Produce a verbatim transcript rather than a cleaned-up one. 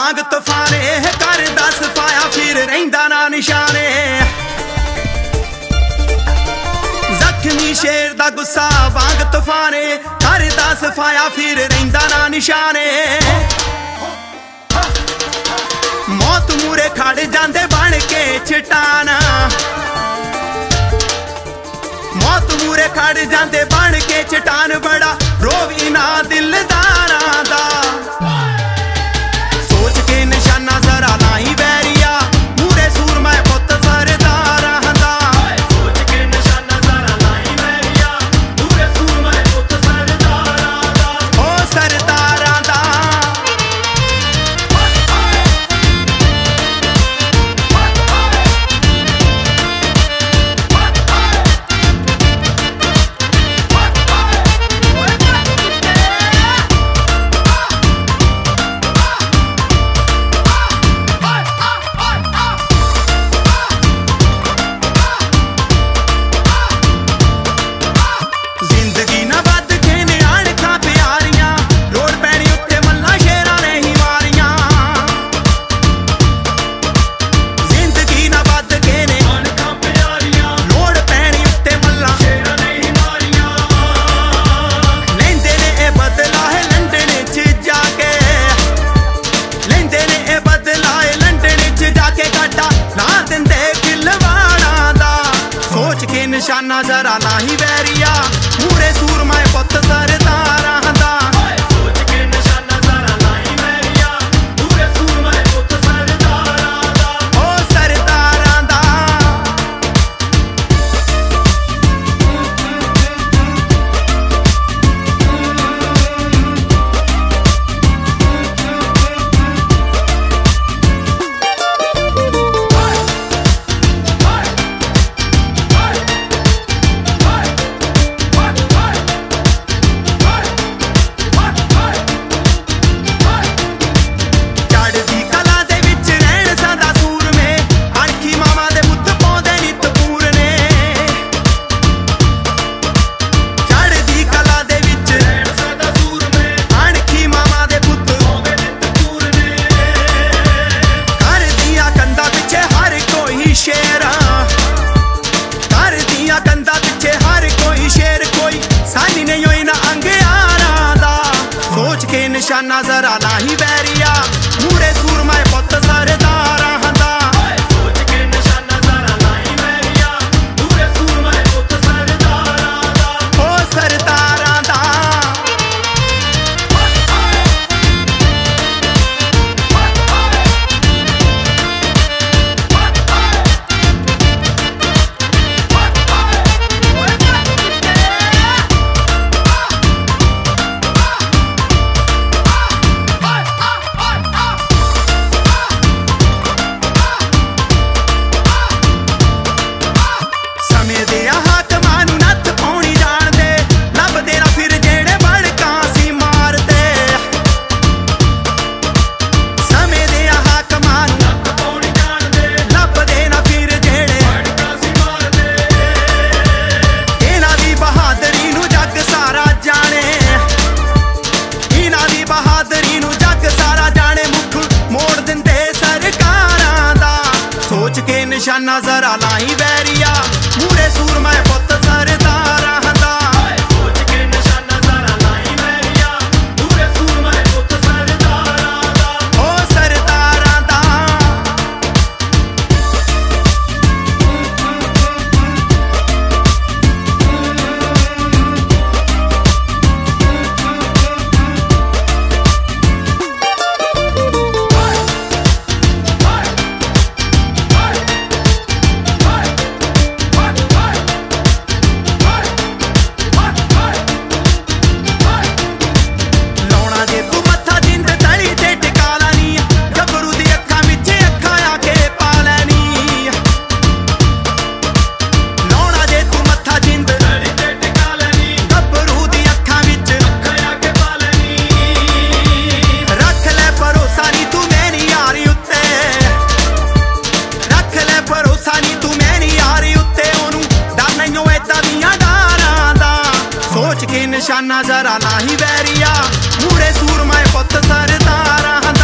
वांग तूफाने कर दस पाया फिर रहिंदा ना निशाने जख्मी शेर दा गुस्सा वांग तूफाने कर दस पाया फिर रहिंदा ना निशाने मौत मूरे खड़ जांदे बन के चट्टान मौत मूरे खड़ जांदे बन के चट्टान बड़ा रोवी ना दिलदारां दा सोच के निशाना जरा लाई वैरिया मूरे सूर मैं पुत सरदारां दा सोच के निशाना जरा लाई वैरिया मूरे सूर मैं पुत सरदारां दा ओ सरदारां दा निशाना जरा नाही वैरिया पूरे सूर मैं पुत सरदारां दा सोच के निशाना जरा नाही वैरिया पूरे सूर मैं पुत सरदारां दा ओ सरदारां दा निशाना जरा नाही वैरिया मूरे सूर मैं पुत सरदारां दा सोच के निशाना जरा नाही वैरिया मूरे सूर मैं पुत सरदारां दा ओ सरदारां दा निशाना जरा लाई वैरिया मूरे सूर मैं पुत सरदारां दा सोच के निशाना जरा लाई वैरिया मूरे सूर मैं पुत सरदारां दा ओ सरदारां दा निशाना जरा नाही वैरिया मूरे सूर मैं पुत सरदारां